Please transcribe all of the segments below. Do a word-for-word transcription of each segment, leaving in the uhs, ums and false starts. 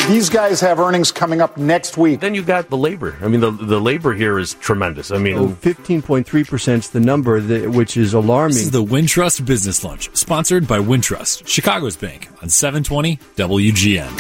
These guys have earnings coming up next week. Then you've got the labor. I mean, the the labor here is tremendous. I mean, oh, fifteen point three percent is the number, that, which is alarming. This is the Wintrust Business Lunch, sponsored by Wintrust, Chicago's bank, on seven twenty W G N.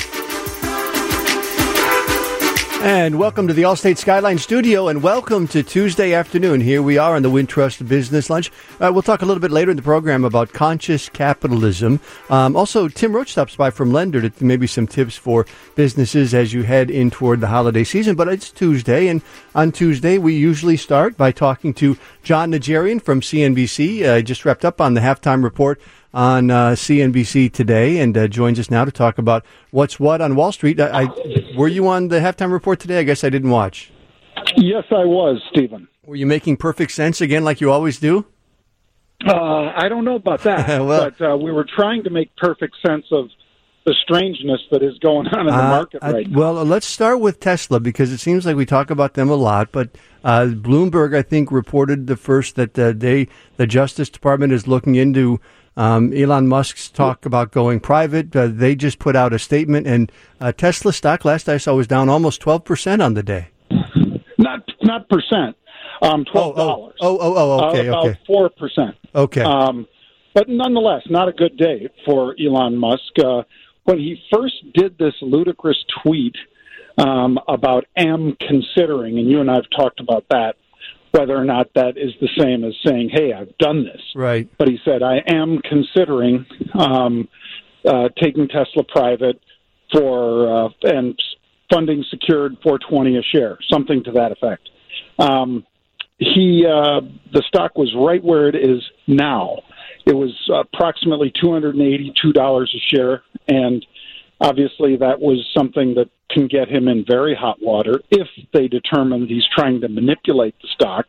And welcome to the Allstate Skyline Studio, and welcome to Tuesday afternoon. Here we are on the Wintrust Business Lunch. Uh, we'll talk a little bit later in the program about conscious capitalism. Um, also, Tim Roach stops by from Lender to maybe some tips for businesses as you head in toward the holiday season. But it's Tuesday, and on Tuesday we usually start by talking to Jon Najarian from C N B C. Uh, just wrapped up on the halftime report on uh, C N B C today, and uh, joins us now to talk about what's what on Wall Street. I, I, were you on the halftime report today? I guess I didn't watch. Yes, I was, Stephen. Were you making perfect sense again, like you always do? Uh, I don't know about that, well, but uh, we were trying to make perfect sense of the strangeness that is going on in the uh, market right I, now. Well, let's start with Tesla, because it seems like we talk about them a lot, but uh, Bloomberg, I think, reported the first that uh, they, the Justice Department is looking into Um, Elon Musk's talk about going private. Uh, they just put out a statement, and uh, Tesla stock, last I saw, was down almost twelve percent on the day. Not not percent, um, twelve dollars. Oh, oh, oh, oh, okay, uh, about okay. four percent. Okay. Um, but nonetheless, not a good day for Elon Musk. Uh, when he first did this ludicrous tweet um, about am considering, and you and I have talked about that, whether or not that is the same as saying, hey, I've done this. Right. But he said, I am considering um, uh, taking Tesla private for, uh, and funding secured four twenty a share, something to that effect. Um, he, uh, the stock was right where it is now. It was approximately two hundred eighty-two dollars a share, and obviously that was something that can get him in very hot water if they determine that he's trying to manipulate the stock.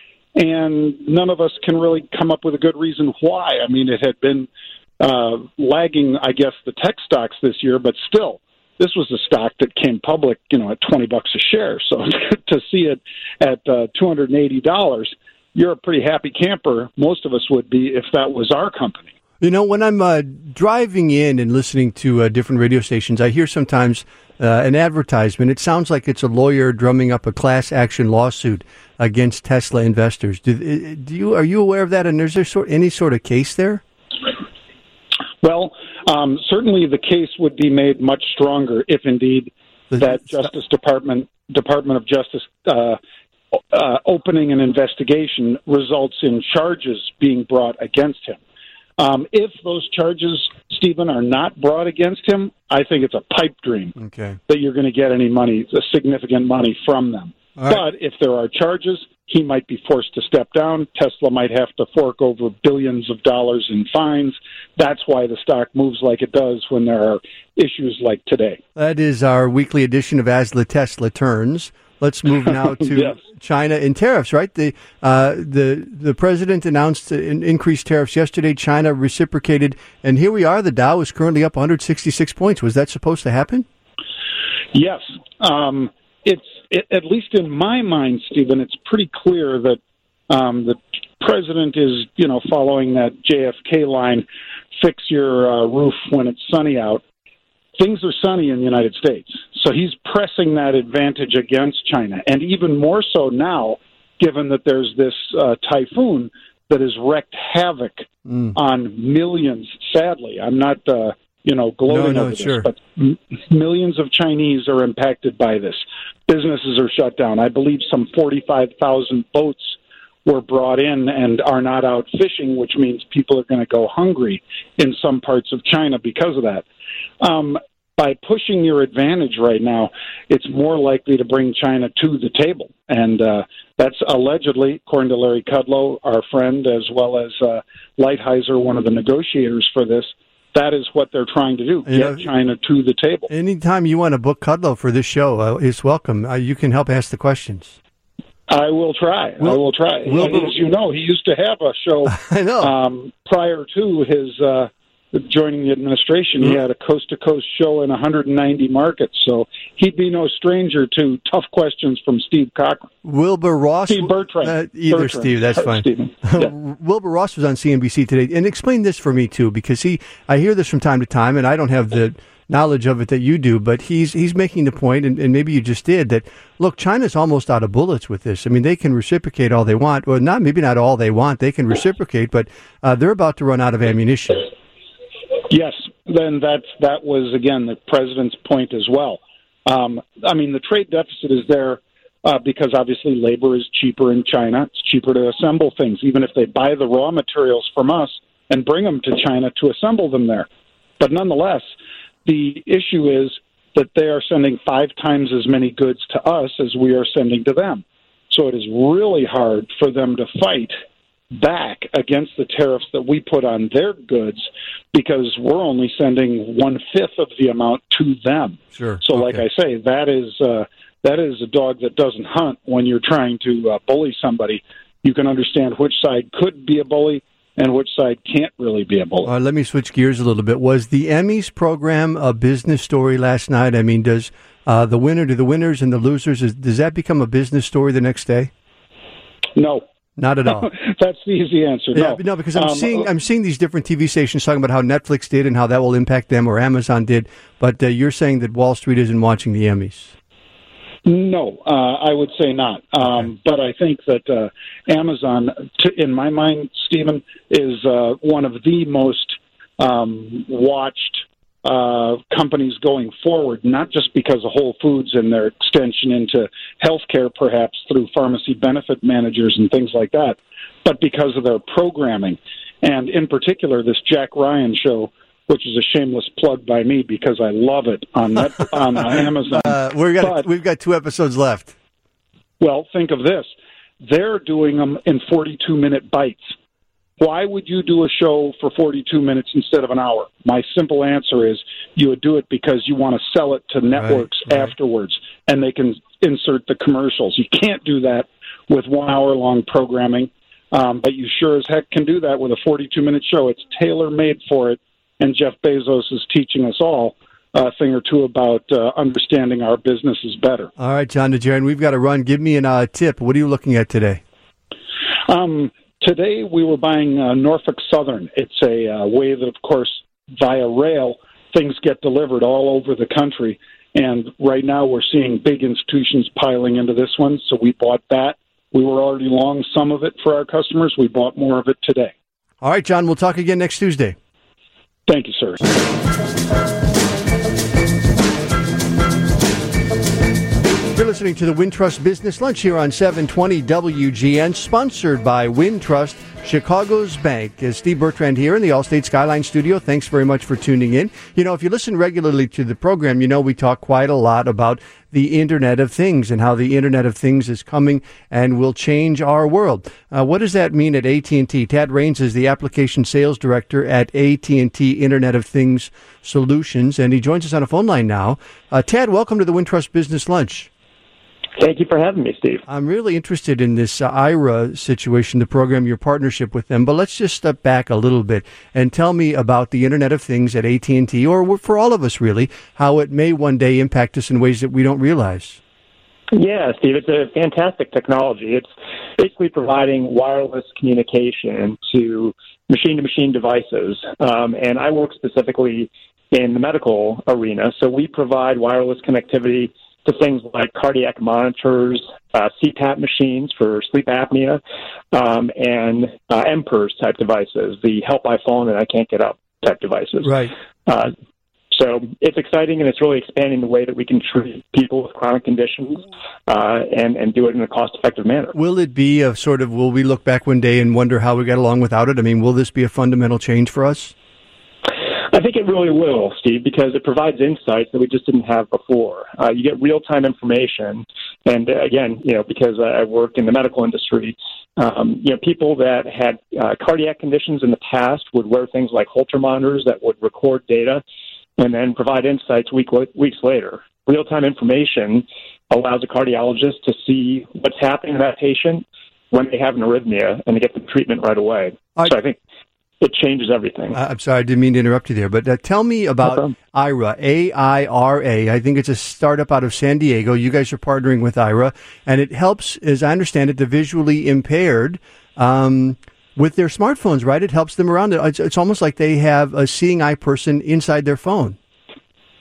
And none of us can really come up with a good reason why. I mean, it had been uh, lagging, I guess, the tech stocks this year, but still, this was a stock that came public, you know, at twenty bucks a share. So to see it at uh, two hundred eighty dollars, you're a pretty happy camper. Most of us would be if that was our company. You know, when I'm uh, driving in and listening to uh, different radio stations, I hear sometimes uh, an advertisement. It sounds like it's a lawyer drumming up a class action lawsuit against Tesla investors. Do, do you are you aware of that? And is there sort, any sort of case there? Well, um, certainly the case would be made much stronger if indeed the, that Justice Department Department of Justice uh, uh, opening an investigation results in charges being brought against him. Um, if those charges, Stephen, are not brought against him, I think it's a pipe dream okay. that you're going to get any money, significant money from them. All right. But if there are charges, he might be forced to step down. Tesla might have to fork over billions of dollars in fines. That's why the stock moves like it does when there are issues like today. That is our weekly edition of As the Tesla Turns. Let's move now to yes. China and tariffs, right? The uh, the the president announced in, increased tariffs yesterday. China reciprocated, and here we are. The Dow is currently up one hundred sixty-six points. Was that supposed to happen? Yes. Um, it's it, at least in my mind, Stephen, it's pretty clear that um, the president is, you know, following that J F K line, fix your uh, roof when it's sunny out. Things are sunny in the United States. So he's pressing that advantage against China. And even more so now, given that there's this uh, typhoon that has wreaked havoc mm. on millions, sadly. I'm not, uh, you know, gloating no, no, over sure. this, but m- millions of Chinese are impacted by this. Businesses are shut down. I believe some forty-five thousand boats were brought in and are not out fishing, which means people are going to go hungry in some parts of China because of that. Um, by pushing your advantage right now, it's more likely to bring China to the table. And uh, that's allegedly, according to Larry Kudlow, our friend, as well as uh, Lighthizer, one of the negotiators for this, that is what they're trying to do, get know, China to the table. Anytime you want to book Kudlow for this show, uh, it's welcome. Uh, you can help ask the questions. I will try. We'll, I will try. We'll, and as you know, he used to have a show I know. Um, prior to his uh, joining the administration. Mm-hmm. He had a coast-to-coast show in one hundred ninety markets, so he'd be no stranger to tough questions from Steve Cochran. Wilbur Ross? Steve Bertrand. Uh, either Bertrand. Steve, that's fine. Yeah. Wilbur Ross was on C N B C today, and explain this for me, too, because he, I hear this from time to time, and I don't have the knowledge of it that you do, but he's he's making the point, and, and maybe you just did, that, look, China's almost out of bullets with this. I mean, they can reciprocate all they want. Well, not maybe not all they want. They can reciprocate, but uh, they're about to run out of ammunition. Yes, then that's, that was, again, the president's point as well. Um, I mean, the trade deficit is there uh, because obviously labor is cheaper in China. It's cheaper to assemble things, even if they buy the raw materials from us and bring them to China to assemble them there. But nonetheless, the issue is that they are sending five times as many goods to us as we are sending to them. So it is really hard for them to fight back against the tariffs that we put on their goods because we're only sending one-fifth of the amount to them. Sure. So okay. like I say, that is uh, that is a dog that doesn't hunt when you're trying to uh, bully somebody. You can understand which side could be a bully and which side can't really be a bully. Uh, let me switch gears a little bit. Was the Emmys program a business story last night? I mean, does uh, the winner, do the winners and the losers, is, does that become a business story the next day? No. Not at all. That's the easy answer. Yeah, no. no, because I'm um, seeing I'm seeing these different T V stations talking about how Netflix did and how that will impact them, or Amazon did. But uh, you're saying that Wall Street isn't watching the Emmys. No, uh, I would say not. Um, okay. But I think that uh, Amazon, to, in my mind, Stephen, is uh, one of the most um, watched uh, companies going forward, not just because of Whole Foods and their extension into healthcare, perhaps through pharmacy benefit managers and things like that, but because of their programming. And in particular, this Jack Ryan show, which is a shameless plug by me because I love it on Net, on Amazon. Uh, we've got but, we've got two episodes left. Well, think of this: they're doing them in forty-two minute bites. Why would you do a show for forty-two minutes instead of an hour? My simple answer is you would do it because you want to sell it to networks right, right. afterwards, and they can insert the commercials. You can't do that with one hour long programming, um, but you sure as heck can do that with a forty-two minute show. It's tailor made for it. And Jeff Bezos is teaching us all a thing or two about uh, understanding our businesses better. All right, John DeJaren, we've got to run. Give me a uh, tip. What are you looking at today? Um, today we were buying uh, Norfolk Southern. It's a uh, way that, of course, via rail, things get delivered all over the country. And right now we're seeing big institutions piling into this one, so we bought that. We were already long some of it for our customers. We bought more of it today. All right, John, we'll talk again next Tuesday. Thank you, sir. You're listening to the Wintrust Business Lunch here on seven twenty W G N, sponsored by Wintrust, Chicago's Bank. As Steve Bertrand here in the Allstate Skyline studio. Thanks very much for tuning in. You know, if you listen regularly to the program, you know we talk quite a lot about the Internet of Things and how the Internet of Things is coming and will change our world. Uh, what does that mean at A T and T? Tad Raines is the application sales director at A T and T Internet of Things Solutions, and he joins us on a phone line now. Uh, Tad, welcome to the Wintrust Business Lunch. Thank you for having me, Steve. I'm really interested in this uh, I R A situation, the program, your partnership with them. But let's just step back a little bit and tell me about the Internet of Things at A T and T, or for all of us, really, how it may one day impact us in ways that we don't realize. Yeah, Steve, it's a fantastic technology. It's basically providing wireless communication to machine-to-machine devices. Um, and I work specifically in the medical arena, so we provide wireless connectivity to things like cardiac monitors, uh, C PAP machines for sleep apnea, um, and uh, M P E R S type devices, the help I phone and I can't get up type devices. Right. Uh, so it's exciting, and it's really expanding the way that we can treat people with chronic conditions uh, and, and do it in a cost-effective manner. Will it be a sort of, will we look back one day and wonder how we got along without it? I mean, will this be a fundamental change for us? I think it really will, Steve, because it provides insights that we just didn't have before. Uh, you get real-time information, and uh, again, you know, because I work in the medical industry, um, you know, people that had uh, cardiac conditions in the past would wear things like Holter monitors that would record data and then provide insights week, weeks later. Real-time information allows a cardiologist to see what's happening to that patient when they have an arrhythmia and to get the treatment right away. I- so I think it changes everything. Uh, I'm sorry, I didn't mean to interrupt you there, but uh, tell me about okay. I R A, A I R A. I think it's a startup out of San Diego. You guys are partnering with I R A, and it helps, as I understand it, the visually impaired um, with their smartphones, right? It helps them around. It's, it's almost like they have a seeing eye person inside their phone.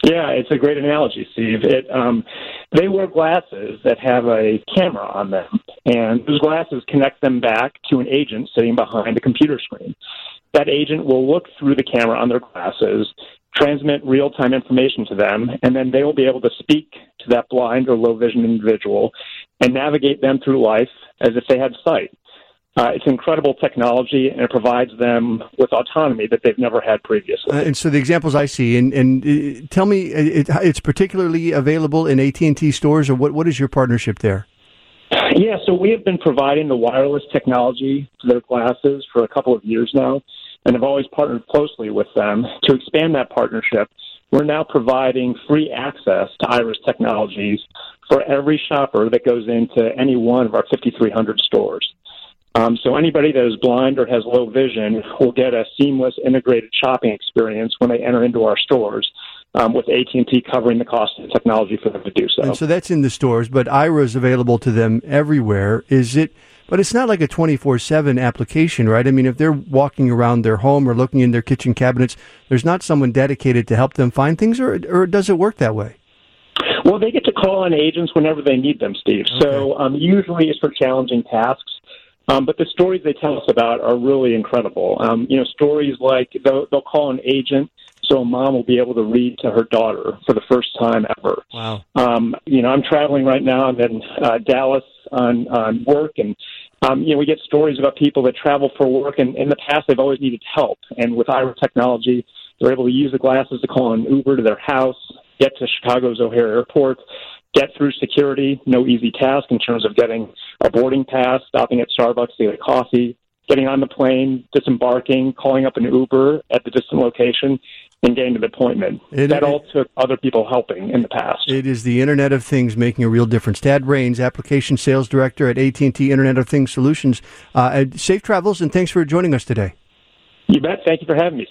Yeah, it's a great analogy, Steve. It, um, they wear glasses that have a camera on them, and those glasses connect them back to an agent sitting behind a computer screen. That agent will look through the camera on their glasses, transmit real-time information to them, and then they will be able to speak to that blind or low-vision individual and navigate them through life as if they had sight. Uh, it's incredible technology, and it provides them with autonomy that they've never had previously. Uh, and so the examples I see, and, and uh, tell me, it, it's particularly available in A T and T stores, or what? What is your partnership there? Yeah, so we have been providing the wireless technology to their glasses for a couple of years now, and have always partnered closely with them. To expand that partnership, we're now providing free access to Iris Technologies for every shopper that goes into any one of our fifty-three hundred stores. Um, so anybody that is blind or has low vision will get a seamless integrated shopping experience when they enter into our stores, um, with A T and T covering the cost of the technology for them to do so. And so that's in the stores, but Aira is available to them everywhere. Is it? But it's not like a twenty-four seven application, right? I mean, if they're walking around their home or looking in their kitchen cabinets, there's not someone dedicated to help them find things, or or does it work that way? Well, they get to call on agents whenever they need them, Steve. Okay. So um, usually it's for challenging tasks. Um, but the stories they tell us about are really incredible. Um, you know, stories like they'll, they'll call an agent so a mom will be able to read to her daughter for the first time ever. Wow. Um, you know, I'm traveling right now. I'm in uh, Dallas on, on work, and, um, you know, we get stories about people that travel for work, and in the past they've always needed help. And with Aira technology, they're able to use the glasses to call an Uber to their house, get to Chicago's O'Hare Airport, get through security, no easy task in terms of getting a boarding pass, stopping at Starbucks to get a coffee, getting on the plane, disembarking, calling up an Uber at the distant location, and getting to the appointment. It, that it, all took other people helping in the past. It is the Internet of Things making a real difference. Tad Rains, Application Sales Director at A T and T Internet of Things Solutions. Uh, safe travels, and thanks for joining us today. You bet. Thank you for having me.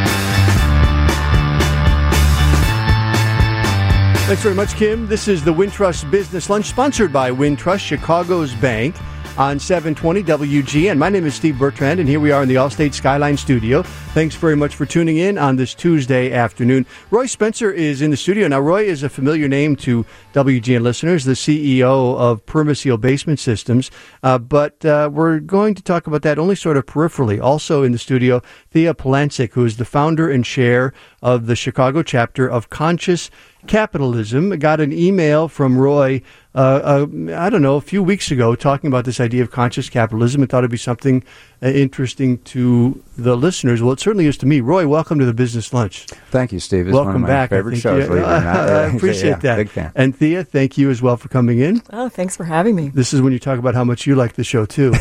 Thanks very much, Kim. This is the Wintrust Business Lunch, sponsored by Wintrust, Chicago's bank, on seven twenty W G N. My name is Steve Bertrand, and here we are in the Allstate Skyline studio. Thanks very much for tuning in on this Tuesday afternoon. Roy Spencer is in the studio. Now, Roy is a familiar name to W G N listeners, the C E O of Permaseal Basement Systems, uh, but uh, we're going to talk about that only sort of peripherally. Also in the studio, Thea Polancic, who is the founder and chair of the Chicago chapter of Conscious Capitalism. I got an email from Roy, uh, uh, I don't know, a few weeks ago talking about this idea of conscious capitalism and thought it'd be something uh, interesting to the listeners. Well, it certainly is to me. Roy, welcome to the Business Lunch. Thank you, Steve. It's welcome one of my back. favorite shows. You, uh, I appreciate yeah, that. Big fan. And Thea, thank you as well for coming in. Oh, thanks for having me. This is when you talk about how much you like the show, too.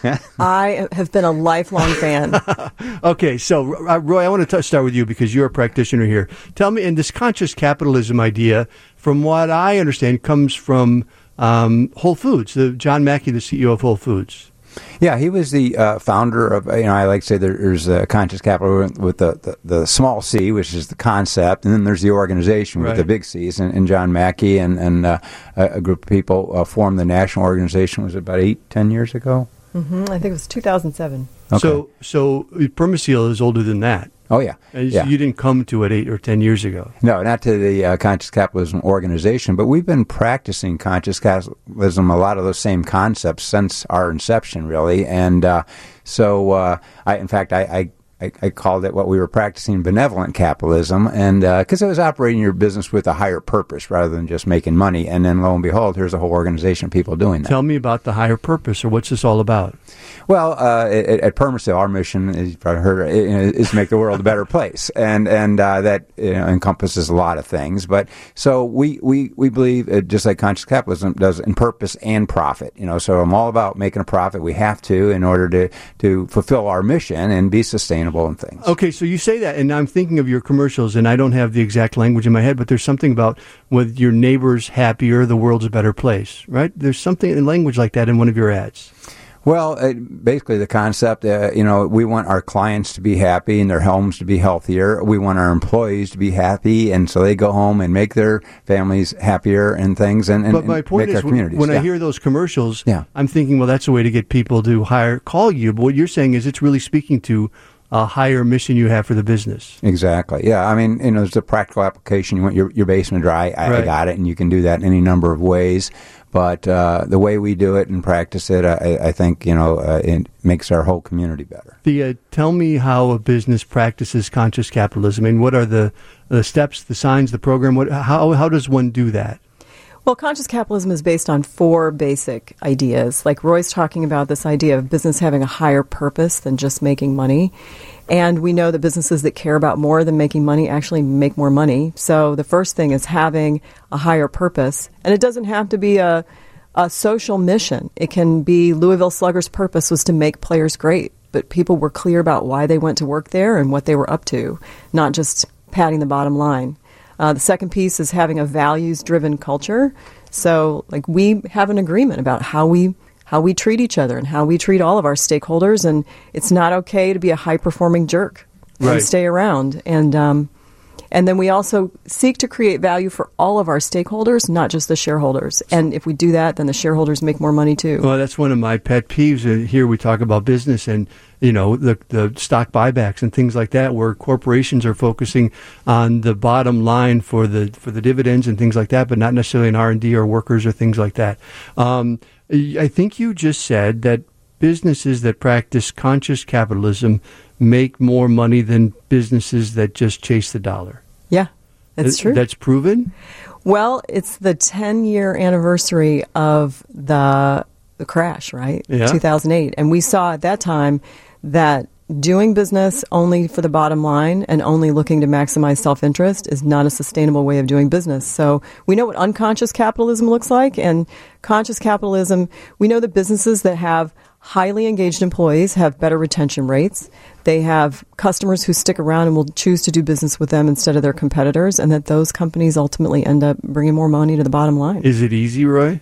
I have been a lifelong fan. Okay, so uh, Roy, I want to t- start with you because you're a practitioner here. Tell me, in this conscious capitalism idea, from what I understand, comes from um, Whole Foods, the John Mackey, the C E O of Whole Foods. Yeah, he was the uh, founder of, you know, I like to say there's a conscious capital with the, the, the small C, which is the concept, and then there's the organization with right. the big C's. And, and John Mackey and, and uh, a group of people uh, formed the national organization, was it about eight, ten years ago? Mm-hmm. I think it was two thousand seven. Okay. So, so Permaseal is older than that. Oh, yeah. And yeah. You didn't come to it eight or ten years ago. No, not to the uh, Conscious Capitalism organization, but we've been practicing conscious capitalism, a lot of those same concepts since our inception, really. And uh, so, uh, I, in fact, I, I I, I called it what we were practicing benevolent capitalism, and because uh, it was operating your business with a higher purpose rather than just making money. And then lo and behold, here's a whole organization of people doing that. Tell me about the higher purpose, or what's this all about? Well, uh, at, at Permaseal, our mission, as you've probably heard, is to make the world a better place, and and uh, that you know, encompasses a lot of things. But so we we we believe, uh, just like conscious capitalism does, in purpose and profit. You know, so I'm all about making a profit. We have to in order to to fulfill our mission and be sustainable and things. Okay, so you say that, and I'm thinking of your commercials, and I don't have the exact language in my head, but there's something about with your neighbors happier, the world's a better place, right? There's something in language like that in one of your ads. Well, uh, basically the concept, uh, you know, we want our clients to be happy and their homes to be healthier. We want our employees to be happy, and so they go home and make their families happier and things, and, and, but my point make is, our communities. When yeah. I hear those commercials, yeah. I'm thinking, well, that's a way to get people to hire, call you. But what you're saying is it's really speaking to uh, higher mission you have for the business. Exactly. Yeah. I mean, you know, there's a practical application. You want your, your basement dry. I, Right. I got it, and you can do that in any number of ways. But uh, the way we do it and practice it, I, I think, you know, uh, it makes our whole community better. The, uh, tell me how a business practices conscious capitalism. I mean, what are the, the steps, the signs, the program? What, how, how does one do that? Well, conscious capitalism is based on four basic ideas. Like Roy's talking about this idea of business having a higher purpose than just making money. And we know that businesses that care about more than making money actually make more money. So the first thing is having a higher purpose. And it doesn't have to be a, a social mission. It can be Louisville Slugger's purpose was to make players great. But people were clear about why they went to work there and what they were up to, not just padding the bottom line. Uh, the second piece is having a values-driven culture. So, like, we have an agreement about how we how we treat each other and how we treat all of our stakeholders, and it's not okay to be a high-performing jerk Right. and stay around. And um, and then we also seek to create value for all of our stakeholders, not just the shareholders. And if we do that, then the shareholders make more money too. Well, that's one of my pet peeves. Uh, Here we talk about business and, you know, the the stock buybacks and things like that, where corporations are focusing on the bottom line for the for the dividends and things like that, but not necessarily in R and D or workers or things like that. Um, I think you just said that businesses that practice conscious capitalism make more money than businesses that just chase the dollar. Yeah, that's Uh, true. That's proven? Well, it's the ten-year anniversary of the the crash, right? Yeah. two thousand eight. And we saw at that time that doing business only for the bottom line and only looking to maximize self-interest is not a sustainable way of doing business. So we know what unconscious capitalism looks like, and conscious capitalism, we know that businesses that have highly engaged employees have better retention rates. They have customers who stick around and will choose to do business with them instead of their competitors, and that those companies ultimately end up bringing more money to the bottom line. Is it easy, Roy?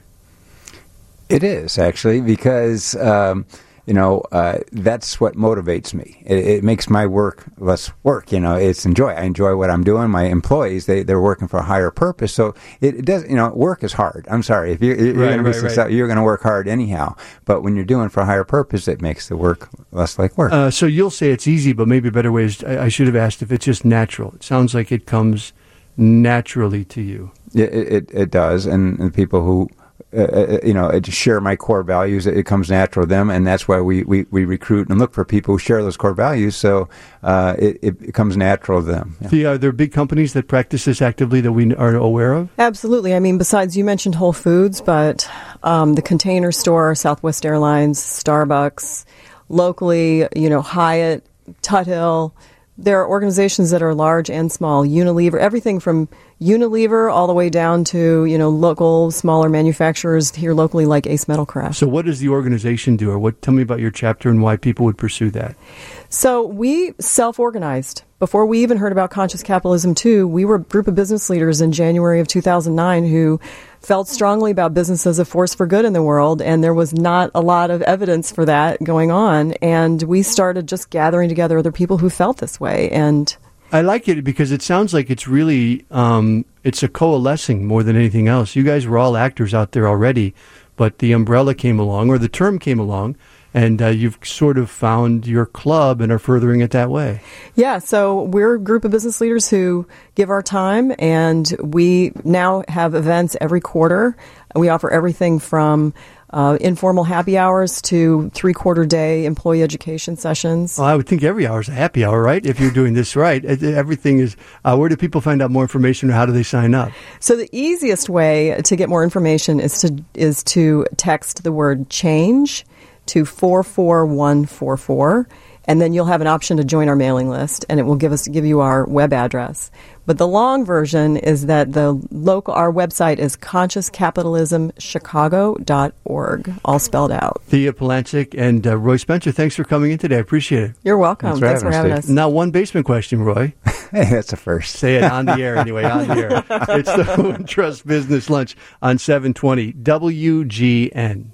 It is, actually, because, um, you know, uh, that's what motivates me. It, it makes my work less work, you know. It's enjoy. I enjoy what I'm doing. My employees, they, they're working for a higher purpose. So it, it does, you know, work is hard. I'm sorry. If you're, you're Right, going to be right, successful, right. you're going to work hard anyhow. But when you're doing for a higher purpose, it makes the work less like work. Uh, so you'll say it's easy, but maybe a better way is, I, I should have asked if it's just natural. It sounds like it comes naturally to you. It, it, it does. And, and people who, uh, you know, it share my core values, it, it comes natural to them. And that's why we, we, we recruit and look for people who share those core values. So uh, it, it comes natural to them. Yeah. The, are there big companies that practice this actively that we are aware of? Absolutely. I mean, besides, you mentioned Whole Foods, but um, the Container Store, Southwest Airlines, Starbucks, locally, you know, Hyatt, Tuthill. There are organizations that are large and small. Unilever, everything from Unilever all the way down to, you know, local, smaller manufacturers here locally like Ace Metalcraft. So what does the organization do, or what? Tell me about your chapter and why people would pursue that. So we self-organized. Before we even heard about conscious capitalism too, we were a group of business leaders in January of two thousand nine who felt strongly about business as a force for good in the world, and there was not a lot of evidence for that going on. And we started just gathering together other people who felt this way. And I like it because it sounds like it's really, um, it's a coalescing more than anything else. You guys were all actors out there already, but the umbrella came along, or the term came along, and uh, you've sort of found your club and are furthering it that way. yeah, so we're a group of business leaders who give our time, and we now have events every quarter. We offer everything from uh, informal happy hours to three-quarter day employee education sessions. Well, I would think every hour is a happy hour, right? If you're doing this right. It- Everything is, uh, where do people find out more information, or how do they sign up? So the easiest way to get more information is to is to text the word change to four four one four four, and then you'll have an option to join our mailing list, and it will give us give you our web address. But the long version is that the local our website is conscious capitalism chicago dot org, all spelled out. Thea Polancic and uh, Roy Spencer, thanks for coming in today. I appreciate it. You're welcome. Thanks for Thanks for having having us, us. Steve. Now, one basement question, Roy. Hey, that's a first. Say it on the air anyway, on the air. It's the Wintrust Business Lunch on seven twenty W G N.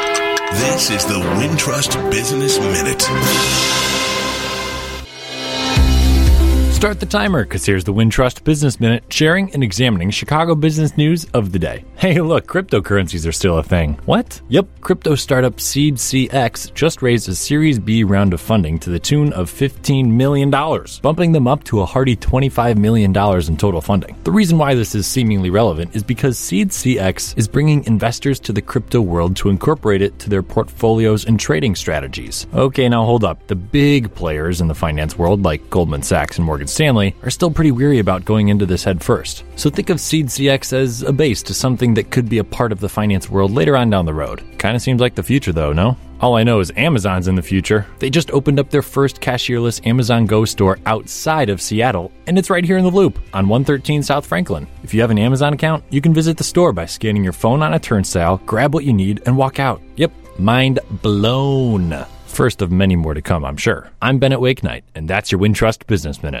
This is the Wintrust Business Minute. Start the timer, because here's the Wintrust Business Minute, sharing and examining Chicago business news of the day. Hey, look, cryptocurrencies are still a thing. What? Yep, crypto startup SeedCX just raised a Series B round of funding to the tune of fifteen million dollars, bumping them up to a hearty twenty-five million dollars in total funding. The reason why this is seemingly relevant is because SeedCX is bringing investors to the crypto world to incorporate it to their portfolios and trading strategies. Okay, now hold up. The big players in the finance world, like Goldman Sachs and Morgan Stanley, are still pretty weary about going into this head first. So think of SeedCX as a base to something that could be a part of the finance world later on down the road. Kind of seems like the future though, no? All I know is Amazon's in the future. They just opened up their first cashierless Amazon Go store outside of Seattle, and it's right here in the Loop on one thirteen South Franklin. If you have an Amazon account, you can visit the store by scanning your phone on a turnstile, grab what you need, and walk out. Yep, mind blown. First of many more to come, I'm sure. I'm Bennett Wakenight, and that's your Wintrust Business Minute.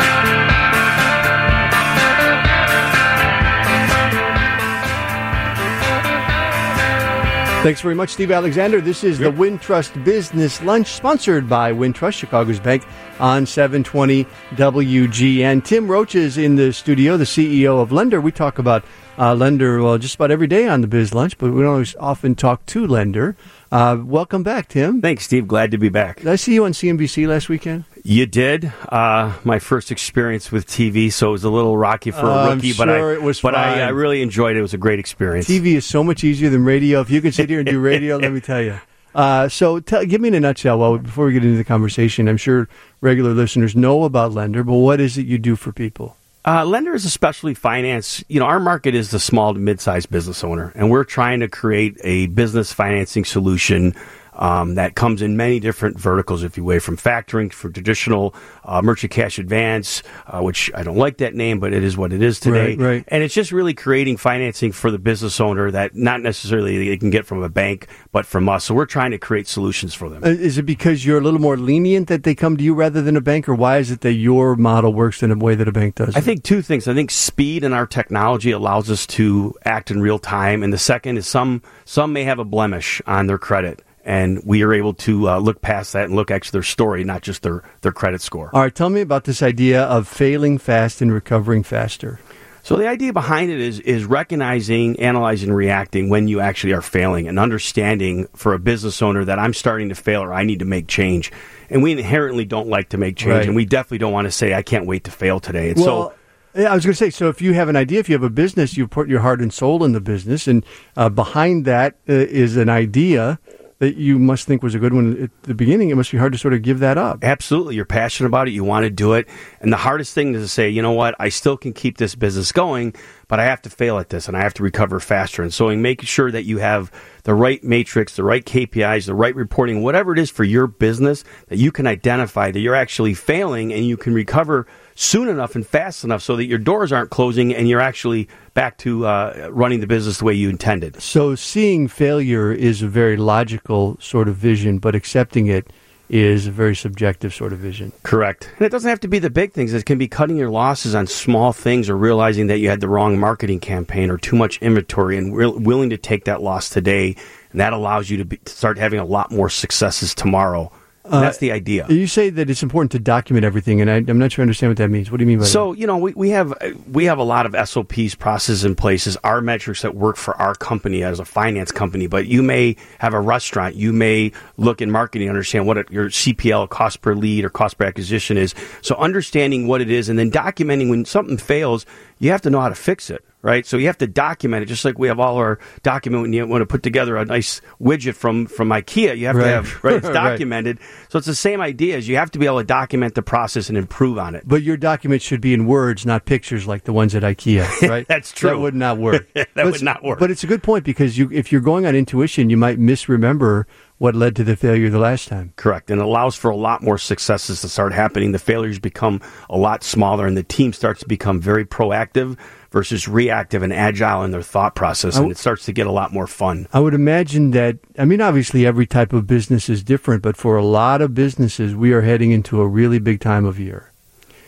Thanks very much, Steve Alexander. This is yep. the Wintrust Business Lunch, sponsored by Wintrust, Chicago's bank, on seven twenty W G N. Tim Roach is in the studio, the C E O of Lender. We talk about uh, Lender well, just about every day on the Biz Lunch, but we don't always often talk to Lender. Uh, welcome back, Tim. Thanks, Steve. Glad to be back. Did I see you on C N B C last weekend? You did. Uh, my first experience with T V, so it was a little rocky for a uh, rookie, I'm but, sure I, it was but I, fine. I really enjoyed it. It was a great experience. T V is so much easier than radio. If you can sit here and do radio, let me tell you. Uh, so tell, give me in a nutshell, well, before we get into the conversation, I'm sure regular listeners know about Lender, but what is it you do for people? Uh, Lender is a specialty finance. You know, our market is the small to mid-sized business owner, and we're trying to create a business financing solution Um, that comes in many different verticals, if you will, from factoring, for traditional uh, merchant cash advance, uh, which I don't like that name, but it is what it is today. Right, right. And it's just really creating financing for the business owner that not necessarily they can get from a bank, but from us. So we're trying to create solutions for them. Uh, is it because you're a little more lenient that they come to you rather than a bank, or why is it that your model works in a way that a bank doesn't? I think two things. I think speed in our technology allows us to act in real time. And the second is some some may have a blemish on their credit. And we are able to uh, look past that and look actually their story, not just their, their credit score. All right, tell me about this idea of failing fast and recovering faster. So the idea behind it is is recognizing, analyzing, reacting when you actually are failing, and understanding for a business owner that I'm starting to fail or I need to make change. And we inherently don't like to make change, right. and we definitely don't want to say, I can't wait to fail today. And well, so Yeah, I was going to say, so if you have an idea, if you have a business, you put your heart and soul in the business, and uh, behind that uh, is an idea that you must think was a good one at the beginning. It must be hard to sort of give that up. Absolutely. You're passionate about it. You want to do it. And the hardest thing is to say, you know what, I still can keep this business going, but I have to fail at this and I have to recover faster. And so in making sure that you have the right matrix, the right K P Is, the right reporting, whatever it is for your business, that you can identify that you're actually failing and you can recover soon enough and fast enough so that your doors aren't closing and you're actually back to uh, running the business the way you intended. So seeing failure is a very logical sort of vision, but accepting it is a very subjective sort of vision. Correct. And it doesn't have to be the big things. It can be cutting your losses on small things, or realizing that you had the wrong marketing campaign or too much inventory and re- willing to take that loss today. And that allows you to, be, to start having a lot more successes tomorrow. And that's the idea. Uh, you say that it's important to document everything, and I, I'm not sure I understand what that means. What do you mean by so, that? So, you know, we, we have we have a lot of S O Ps, processes in places, our metrics that work for our company as a finance company. But you may have a restaurant. You may look in marketing, understand what it, your C P L, cost per lead, or cost per acquisition is. So understanding what it is and then documenting when something fails, you have to know how to fix it. Right, so you have to document it, just like we have all our document when you want to put together a nice widget from, from IKEA. You have right. to have right, it's documented. right. So it's the same idea as you have to be able to document the process and improve on it. But your document should be in words, not pictures like the ones at IKEA, right? That's true. That would not work. that but would not work. But it's a good point, because you, if you're going on intuition, you might misremember what led to the failure the last time. Correct. And it allows for a lot more successes to start happening. The failures become a lot smaller, and the team starts to become very proactive versus reactive and agile in their thought process, and it starts to get a lot more fun. I would imagine that, I mean, obviously every type of business is different, but for a lot of businesses, we are heading into a really big time of year.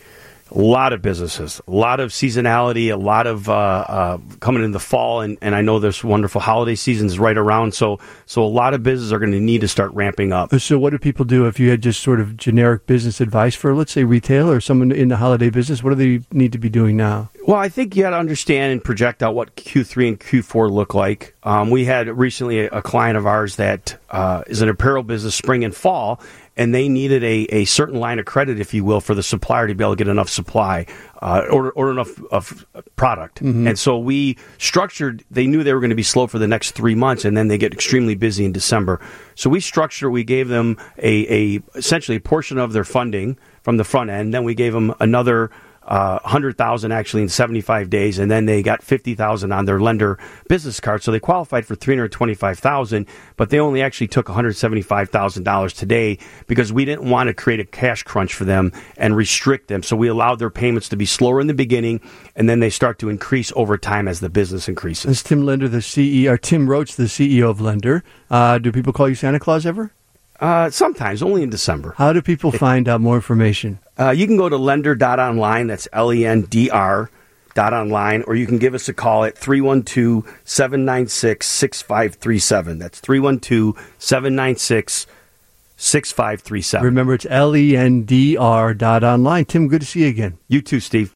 A lot of businesses, a lot of seasonality, a lot of uh, uh, coming in the fall, and, and I know there's wonderful holiday seasons right around. So, so a lot of businesses are going to need to start ramping up. So, what do people do if you had just sort of generic business advice for, let's say, retail or someone in the holiday business? What do they need to be doing now? Well, I think you got to understand and project out what Q three and Q four look like. Um, we had recently a, a client of ours that uh, is an apparel business, spring and fall, and they needed a, a certain line of credit, if you will, for the supplier to be able to get enough supply uh, or, or enough of product. Mm-hmm. And so we structured, they knew they were going to be slow for the next three months, and then they get extremely busy in December. So we structured, we gave them a, a essentially a portion of their funding from the front end. Then we gave them another Uh, one hundred thousand dollars actually in seventy-five days, and then they got fifty thousand dollars on their lender business card. So they qualified for three hundred twenty-five thousand dollars, but they only actually took one hundred seventy-five thousand dollars today because we didn't want to create a cash crunch for them and restrict them. So we allowed their payments to be slower in the beginning, and then they start to increase over time as the business increases. This is Tim Lender, the C E O, or Tim Roach, the C E O of Lender. Uh, do people call you Santa Claus ever? Uh, sometimes, only in December. How do people find out more information? Uh, you can go to lender dot online, that's L E N D R dot online, or you can give us a call at three one two, seven nine six, six five three seven. That's three one two, seven nine six, six five three seven. Remember, it's L E N D R dot online. Tim, good to see you again. You too, Steve.